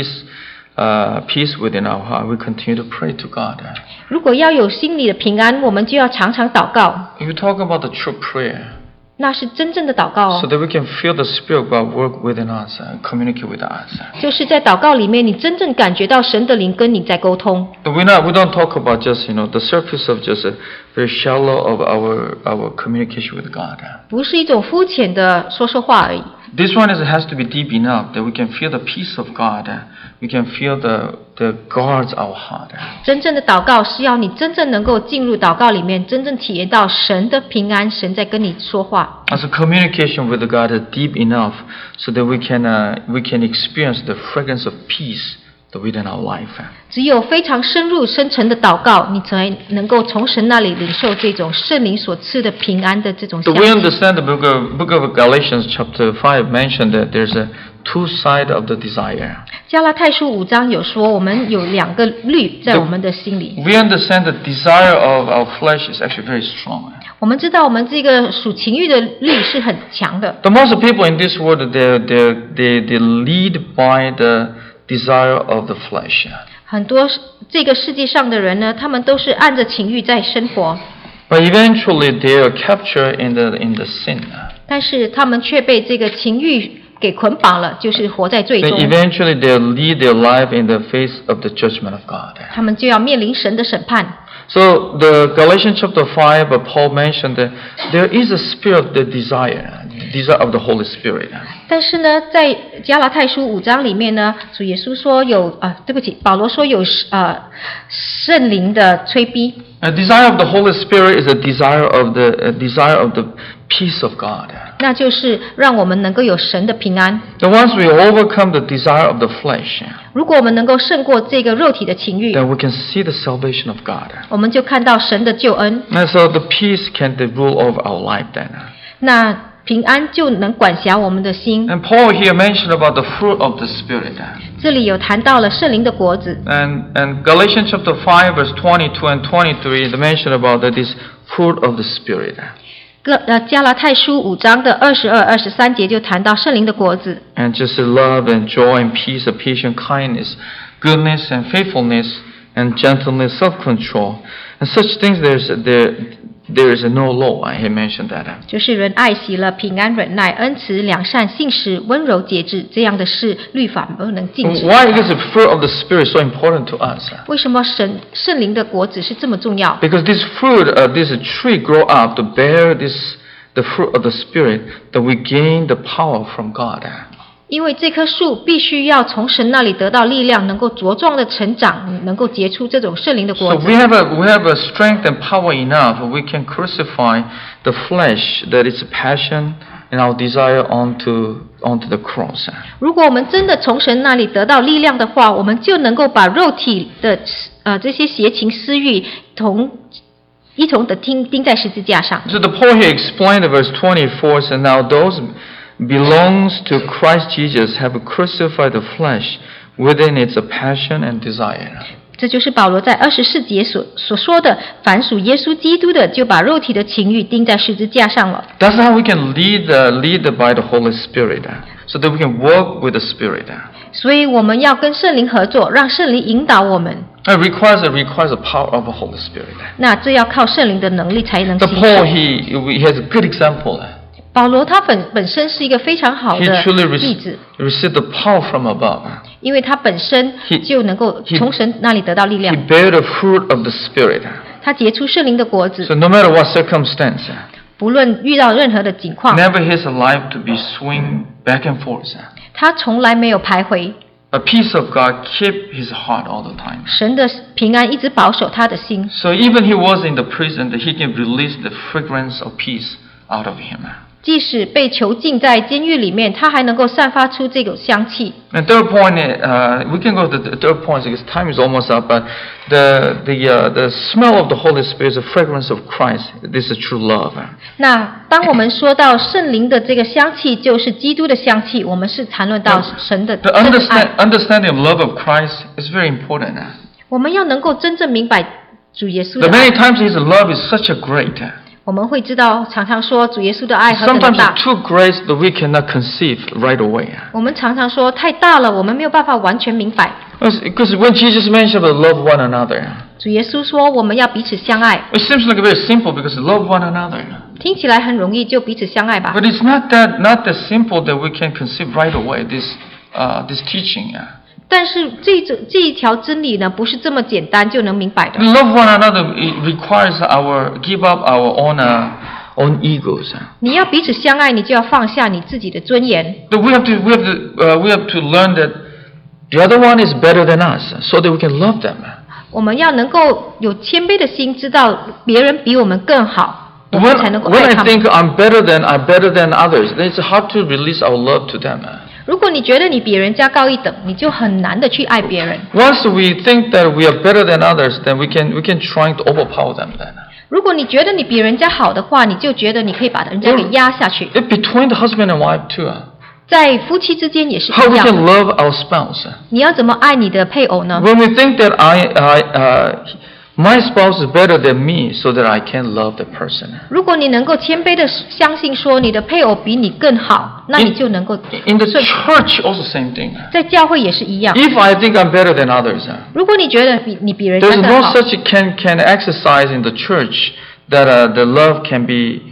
[SPEAKER 1] within our heart, we continue to pray to God.
[SPEAKER 2] 如果要有心里的平安，我们就要常常祷告。
[SPEAKER 1] If you talk about the true prayer,
[SPEAKER 2] 那是真正的祷告
[SPEAKER 1] so that we can feel the Spirit of God work within us, communicate with us.
[SPEAKER 2] 就是在祷告里面，你真正感觉到神的灵跟你在沟通。
[SPEAKER 1] But we don't talk about just the surface of just very shallow of our communication with God.
[SPEAKER 2] 不是一种肤浅的说话而已。
[SPEAKER 1] This one has to be deep enough that we can feel the peace of God. We can feel the guards our heart.
[SPEAKER 2] 真正的祷告是要你真正能够进入祷告里面，真正体验到神的平安，神在跟你说话。
[SPEAKER 1] As a communication with God is deep enough, so that we can experience the fragrance of peace within our life.
[SPEAKER 2] 只有非常深入深沉的祷告，你才能够从神那里领受这种圣灵所赐的平安的这种香
[SPEAKER 1] So we
[SPEAKER 2] 气。
[SPEAKER 1] understand the book of Galatians chapter 5 mentioned that there's a two side of the desire.
[SPEAKER 2] 加拉太书5章有说，我们有两个律在我们的心里。
[SPEAKER 1] We understand the desire of our flesh is actually very strong.
[SPEAKER 2] 我们知道我们这个属情欲的律是很强的。
[SPEAKER 1] The most people in this world, they lead by the desire of the flesh.
[SPEAKER 2] 很多这个世界上的人呢，他们都是按着情欲在生活，
[SPEAKER 1] But eventually they are captured in the sin.
[SPEAKER 2] 但是他们却被这个情欲给捆绑了，就是活在罪
[SPEAKER 1] Then
[SPEAKER 2] 中。
[SPEAKER 1] eventually they lead their life in the face of the judgment of God.
[SPEAKER 2] 他们就要面临神的审判。
[SPEAKER 1] So the Galatians chapter 5, Paul mentioned that there is a spirit of the desire of the Holy Spirit.
[SPEAKER 2] 但是呢，在加拉太书5章里面呢，主耶稣说有保罗说有圣灵的催逼。
[SPEAKER 1] A desire of the Holy Spirit is a desire of the peace of God.
[SPEAKER 2] 那就是让我们能够有神的平安。
[SPEAKER 1] So once we overcome the desire of the flesh,
[SPEAKER 2] 如果我们能够胜过这个肉体的情欲，
[SPEAKER 1] then we can see the salvation of God.
[SPEAKER 2] 我们就看到神的救恩，
[SPEAKER 1] And so the peace can rule over our life then.
[SPEAKER 2] 那平安就能管辖我们的心。
[SPEAKER 1] And Paul here mentioned about the fruit of the Spirit.
[SPEAKER 2] 这里有谈到了圣灵的果子。
[SPEAKER 1] And Galatians chapter 5 verse 22 and 23, they mention about that this fruit of the Spirit.
[SPEAKER 2] 加拉太书5章的22、23节就谈到圣灵的果子，
[SPEAKER 1] And just love and joy and peace and patience, kindness, goodness and faithfulness and gentleness, self-control. And such things there is no law. He mentioned that.
[SPEAKER 2] 就是仁爱、喜乐、平安、忍耐、恩慈、良善、信实、温柔、节制，这样的事律法不能禁止。
[SPEAKER 1] Why is the fruit of the Spirit so important to us?
[SPEAKER 2] 为什么圣灵的果子是这么重要？
[SPEAKER 1] Because this fruit, this tree grow up to bear the fruit of the Spirit, that we gain the power from God.
[SPEAKER 2] 因为这棵树必须要从神那里得到力量，能够茁壮的成长，能够结出这种圣灵的果
[SPEAKER 1] So
[SPEAKER 2] 子。
[SPEAKER 1] we have a strength and power enough. We can crucify the flesh, that its passion and our desire onto the cross.
[SPEAKER 2] 如果我们真的从神那里得到力量的话，我们就能够把肉体的这些邪情私欲一同的钉在十字架上。
[SPEAKER 1] So the Paul here explained in verse 24, said, now those belongs to Christ Jesus have crucified the flesh within its passion and desire.
[SPEAKER 2] 这就是保罗在24节所说的，凡属耶稣基督的，就把肉体的情欲钉在十字架上了。
[SPEAKER 1] That's how we can lead by the Holy Spirit, so that we can walk with the Spirit.
[SPEAKER 2] 所以我们要跟圣灵合作，让圣灵引导我们。
[SPEAKER 1] It requires the power of the Holy Spirit.
[SPEAKER 2] 那这要靠圣灵的能力才能
[SPEAKER 1] The
[SPEAKER 2] 行
[SPEAKER 1] Paul
[SPEAKER 2] 成。
[SPEAKER 1] he has a good example.
[SPEAKER 2] 保罗他本身是一个非常好
[SPEAKER 1] He
[SPEAKER 2] 的
[SPEAKER 1] truly
[SPEAKER 2] 例子，
[SPEAKER 1] received the power from above.
[SPEAKER 2] 因为他本身
[SPEAKER 1] He-
[SPEAKER 2] 就能够从神那里得到力
[SPEAKER 1] He
[SPEAKER 2] 量，
[SPEAKER 1] bear the fruit of the Spirit.
[SPEAKER 2] 他结出圣灵的果子，
[SPEAKER 1] So no matter what circumstance,
[SPEAKER 2] 不论遇到任何的境况，
[SPEAKER 1] never his life to be swing back and forth.
[SPEAKER 2] 他从来没有徘徊。
[SPEAKER 1] The peace of God keep his heart all the time.
[SPEAKER 2] 神的平安一直保守他的心，
[SPEAKER 1] So even he was in the prison, that he can release the fragrance of peace out of him.
[SPEAKER 2] 即使被囚禁在监狱里面，他还能够散发出这种香气。
[SPEAKER 1] And third point, we can go to the third point because time is almost up. But the smell of the Holy Spirit is the fragrance of Christ. This is true love.
[SPEAKER 2] 那当我们说到圣灵的这个香气，就是基督的香气，我们是谈论到神的
[SPEAKER 1] The
[SPEAKER 2] 真爱。
[SPEAKER 1] understanding of love of Christ is very important.
[SPEAKER 2] 我们要能够真正明白主耶稣的
[SPEAKER 1] But
[SPEAKER 2] 爱
[SPEAKER 1] many。times His love is such a great.
[SPEAKER 2] 我们会知道，常常说主耶稣的爱何等的
[SPEAKER 1] Sometimes
[SPEAKER 2] 大
[SPEAKER 1] it's。too great that we cannot conceive right away.
[SPEAKER 2] 我们常常说太大了，我们没有办法完全明白。
[SPEAKER 1] Because when Jesus mentioned about love one another,
[SPEAKER 2] 主耶稣说我们要彼此相爱，
[SPEAKER 1] it seems like very simple because love one another.
[SPEAKER 2] 听起来很容易，就彼此相爱吧。
[SPEAKER 1] But it's not that simple that we can conceive right away this teaching.
[SPEAKER 2] 但是这一条真理呢，不是这么简单就能明白的。
[SPEAKER 1] Love one another it requires our give up our own egos.
[SPEAKER 2] 你要彼此相爱，你就要放下你自己的尊严。
[SPEAKER 1] That we have to learn that the other one is better than us, so that we can love them.
[SPEAKER 2] 我们要能够有谦卑的心，知道别人比我们更好，我们才能够
[SPEAKER 1] When
[SPEAKER 2] 爱
[SPEAKER 1] I
[SPEAKER 2] 他们。
[SPEAKER 1] think I'm better than others, then it's hard to release our love to them.
[SPEAKER 2] 如果你觉得你比人家高一等，你就很难的去爱别人。
[SPEAKER 1] Once we think that we are better than others, then we can try to overpower them. Then
[SPEAKER 2] 如果你觉得你比人家好的话，你就觉得你可以把人家给压下去。
[SPEAKER 1] between the husband and wife too.
[SPEAKER 2] 在夫妻之间也是
[SPEAKER 1] How
[SPEAKER 2] 一
[SPEAKER 1] we
[SPEAKER 2] 样
[SPEAKER 1] can
[SPEAKER 2] 的。
[SPEAKER 1] love our spouse.
[SPEAKER 2] 你要怎么爱你的配偶呢？
[SPEAKER 1] When we think that my spouse is better than me, so that I can love the person.
[SPEAKER 2] 如果你能够谦卑的相信说你的配偶比你更好，那你就能够
[SPEAKER 1] In the
[SPEAKER 2] 顺服。
[SPEAKER 1] church, also same thing.
[SPEAKER 2] 在教会也是一样。
[SPEAKER 1] If I think I'm better than others,
[SPEAKER 2] 如果你觉得你比人家
[SPEAKER 1] there's
[SPEAKER 2] 更
[SPEAKER 1] no
[SPEAKER 2] 好，
[SPEAKER 1] such can exercise in the church that the love can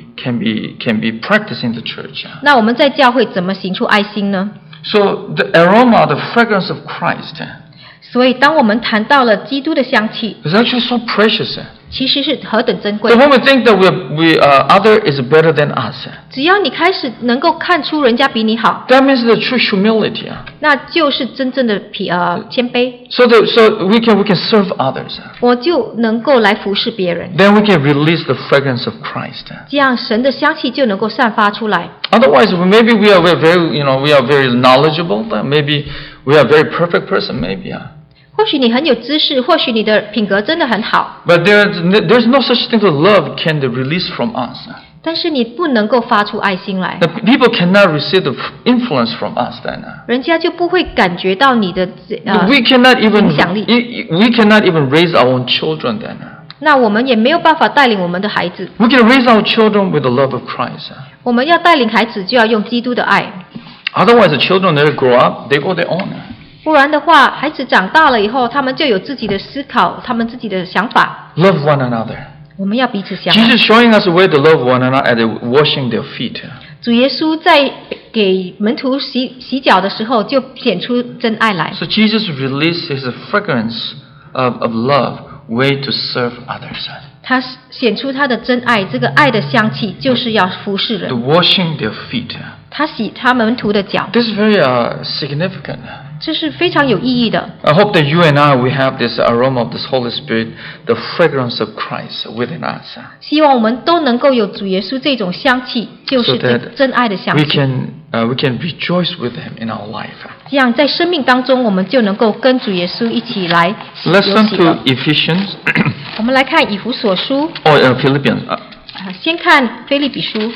[SPEAKER 1] be practiced in the church.
[SPEAKER 2] 那我们在教会怎么行出爱心呢？
[SPEAKER 1] So the aroma, the fragrance of Christ
[SPEAKER 2] 所以，当我们谈到了基督的香气，
[SPEAKER 1] is actually so precious.
[SPEAKER 2] 其实是何等珍贵
[SPEAKER 1] So。when we think that other is better than us,
[SPEAKER 2] 只要你开始能够看出人家比你好，
[SPEAKER 1] that means the true humility.
[SPEAKER 2] 那就是真正的谦卑。
[SPEAKER 1] So we can serve others.
[SPEAKER 2] 我就能够来服侍别人，
[SPEAKER 1] Then we can release the fragrance of Christ.
[SPEAKER 2] 这样神的香气就能够散发出来。
[SPEAKER 1] Otherwise, maybe we are very knowledgeable. Maybe we are a very perfect person. Maybe.
[SPEAKER 2] 或许你很有知识，或许你的品格真的很好，
[SPEAKER 1] But there's no such thing as love can release from us.
[SPEAKER 2] 但是你不能够发出爱心来，
[SPEAKER 1] The people cannot receive the influence from us. Then
[SPEAKER 2] 人家就不会感觉到你的
[SPEAKER 1] we cannot
[SPEAKER 2] 影响力。
[SPEAKER 1] even raise our own children. Then
[SPEAKER 2] 那我们也没有办法带领我们的孩子。
[SPEAKER 1] we can raise our children with the love of Christ.
[SPEAKER 2] 我们要带领孩子，就要用基督的爱，
[SPEAKER 1] Otherwise, the children they grow up, they go their own.
[SPEAKER 2] 不然的话，孩子长大了以后，他们就有自己的思考，他们自己的想法。
[SPEAKER 1] Love one another.
[SPEAKER 2] 我们要彼此相爱。
[SPEAKER 1] Jesus showing us a way to love one another at washing their feet.
[SPEAKER 2] 主耶稣在给门徒洗脚的时候，就显出真爱来。
[SPEAKER 1] So Jesus released his fragrance of love way to serve others.
[SPEAKER 2] 他显出他的真爱，这个爱的香气就是要服侍
[SPEAKER 1] The
[SPEAKER 2] 人。
[SPEAKER 1] washing their feet.
[SPEAKER 2] 他洗他门徒的脚，
[SPEAKER 1] This is very significant.
[SPEAKER 2] 这是非常有意义的。
[SPEAKER 1] I hope that you and I we have this aroma of this Holy Spirit, the fragrance of Christ within us.
[SPEAKER 2] 希望我们都能够有主耶稣这种香气，就
[SPEAKER 1] So
[SPEAKER 2] 是这
[SPEAKER 1] that
[SPEAKER 2] 真爱的香
[SPEAKER 1] we
[SPEAKER 2] 气。
[SPEAKER 1] can rejoice with him in our life.
[SPEAKER 2] 这样在生命当中，我们就能够跟主耶稣一起来有
[SPEAKER 1] Let's turn
[SPEAKER 2] 喜
[SPEAKER 1] to
[SPEAKER 2] 乐。
[SPEAKER 1] Ephesians
[SPEAKER 2] 我们来看以弗所书，
[SPEAKER 1] or Philippians.
[SPEAKER 2] 先看腓立比书，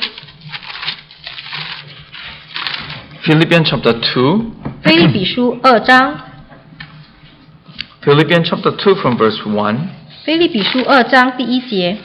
[SPEAKER 1] Philippians chapter 2.
[SPEAKER 2] 腓立比书2章，
[SPEAKER 1] Philippians chapter 2 from verse 1.
[SPEAKER 2] 腓立比书2章第1节，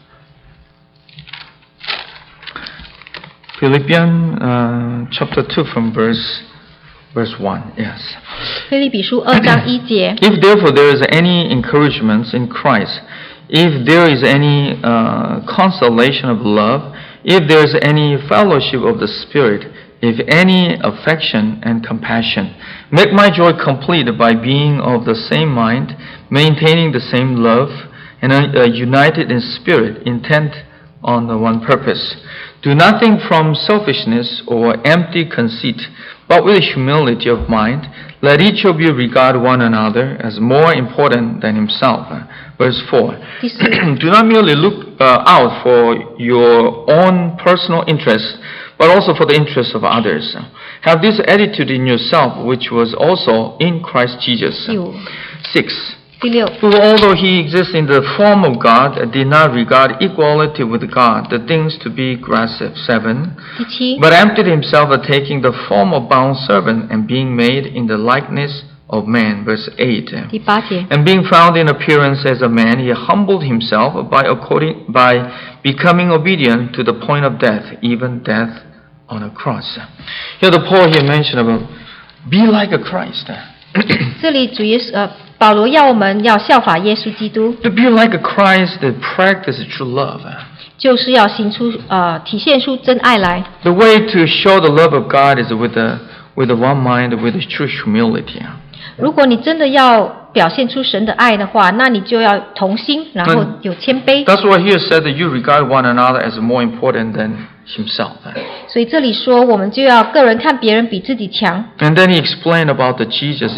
[SPEAKER 1] Philippians chapter 2 from verse 1. Yes.
[SPEAKER 2] 腓立比书2章1节。
[SPEAKER 1] If therefore there is any encouragement in Christ, if there is any consolation of love, if there is any fellowship of the Spirit, if any affection and compassion, make my joy complete by being of the same mind, maintaining the same love, and united in spirit, intent on the one purpose. Do nothing from selfishness or empty conceit, But with humility of mind, let each of you regard one another as more important than himself. Verse 4.
[SPEAKER 2] 第四，
[SPEAKER 1] Do not merely look out for your own personal interests, but also for the interests of others. Have this attitude in yourself, which was also in Christ Jesus.
[SPEAKER 2] 第五、
[SPEAKER 1] 6.
[SPEAKER 2] 第六。
[SPEAKER 1] Who, although he exists in the form of God, did not regard equality with God, the things to be grasped. 7.
[SPEAKER 2] 第七，
[SPEAKER 1] But emptied himself, taking the form of bound servant, and being made in the likeness of man. Verse 8.
[SPEAKER 2] 第八节，
[SPEAKER 1] And being found in appearance as a man, he humbled himself by becoming obedient to the point of death, even death on a cross. Here the Paul here mentioned about be like a Christ.
[SPEAKER 2] 这里主耶稣保罗要我们要效法耶稣基督，
[SPEAKER 1] To be like a Christ that practices true love.
[SPEAKER 2] 就是要行出体现出真爱来。
[SPEAKER 1] The way to show the love of God is with the one mind, with the true humility.
[SPEAKER 2] 如果你真的要表现出神的爱的话，那你就要同心，然后有谦卑。
[SPEAKER 1] That's why here said that you regard one another as more important than himself.
[SPEAKER 2] 所以这里说，我们就要个人看别人比自己强。
[SPEAKER 1] And then he explained about the Jesus,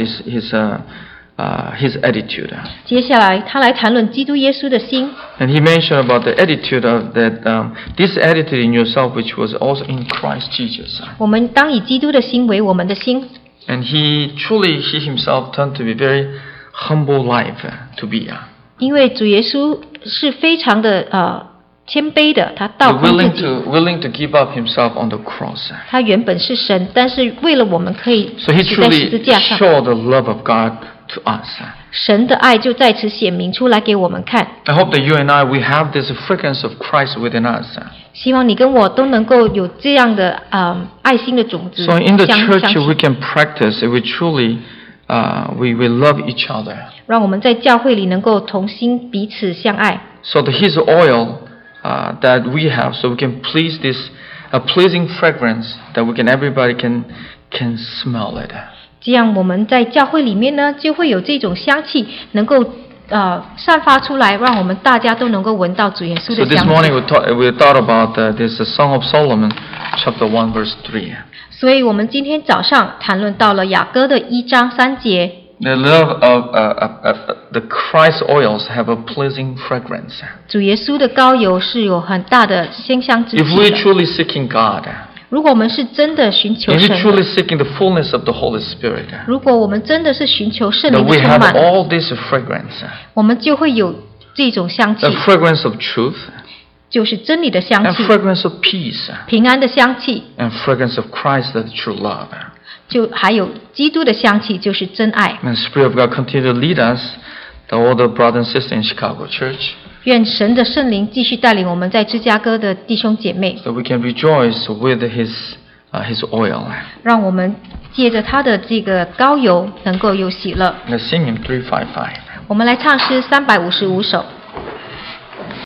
[SPEAKER 1] his attitude.
[SPEAKER 2] 接下来他来谈论基督耶稣的心，
[SPEAKER 1] And he mentioned about the attitude of that this attitude in yourself, which was also in Christ Jesus.
[SPEAKER 2] 我们当以基督的心为我们的心。
[SPEAKER 1] And he himself turned to be very humble life to be.
[SPEAKER 2] 因为主耶稣是非常的谦卑的，他倒空自己。
[SPEAKER 1] willing to give up himself on the cross.
[SPEAKER 2] 他原本是神，但是为了我们可以
[SPEAKER 1] So he
[SPEAKER 2] 死在十字
[SPEAKER 1] truly
[SPEAKER 2] 架上，
[SPEAKER 1] showed the love of God to us.
[SPEAKER 2] 神的爱就在此显明出来给我们看。
[SPEAKER 1] I hope that you and I, we have this fragrance of Christ within us.
[SPEAKER 2] 希望你跟我都能够有这样的爱心的种子
[SPEAKER 1] So in the
[SPEAKER 2] 相
[SPEAKER 1] church,
[SPEAKER 2] 信
[SPEAKER 1] we can practice, we truly, we love each other.
[SPEAKER 2] 让我们在教会里能够同心彼此相爱。
[SPEAKER 1] So his oil that we have, so we can please this pleasing fragrance that everybody can smell it.
[SPEAKER 2] 这样我们在教会里面呢，就会有这种香气能够散发出来，让我们大家都能够闻到主耶稣
[SPEAKER 1] So
[SPEAKER 2] 的
[SPEAKER 1] this
[SPEAKER 2] 香
[SPEAKER 1] morning
[SPEAKER 2] 气。
[SPEAKER 1] we thought about this Song of Solomon, chapter 1, verse 3.
[SPEAKER 2] 所以我们今天早上谈论到了雅歌的1章3节。
[SPEAKER 1] The love of the Christ oils have a pleasing fragrance.
[SPEAKER 2] 主耶稣的膏油是有很大的馨香之
[SPEAKER 1] If
[SPEAKER 2] 气
[SPEAKER 1] we're
[SPEAKER 2] 的。
[SPEAKER 1] truly seeking God,
[SPEAKER 2] 如果我们是真的寻求
[SPEAKER 1] if
[SPEAKER 2] 神
[SPEAKER 1] we're truly
[SPEAKER 2] 的，
[SPEAKER 1] seeking the fullness of the Holy Spirit,
[SPEAKER 2] 如果我们真的是寻求圣
[SPEAKER 1] that
[SPEAKER 2] 灵
[SPEAKER 1] we
[SPEAKER 2] 的充
[SPEAKER 1] have
[SPEAKER 2] 满，
[SPEAKER 1] all this fragrance,
[SPEAKER 2] 我们就会有这种香气
[SPEAKER 1] the，fragrance of truth,
[SPEAKER 2] 就是真理的香
[SPEAKER 1] and
[SPEAKER 2] 气、
[SPEAKER 1] fragrance of peace,
[SPEAKER 2] 平安的香气，
[SPEAKER 1] and fragrance of Christ, that true love.
[SPEAKER 2] 就还有基督的香气，就是真爱。
[SPEAKER 1] And the Spirit of God continue to lead us, all the brothers and sisters in Chicago Church,
[SPEAKER 2] 愿神的圣灵继续带领我们在芝加哥的弟兄姐妹，
[SPEAKER 1] so we can rejoice with his oil.
[SPEAKER 2] 让我们借着他的这个膏油能够有喜乐。
[SPEAKER 1] Let's sing him 355.
[SPEAKER 2] 我们来唱诗355首。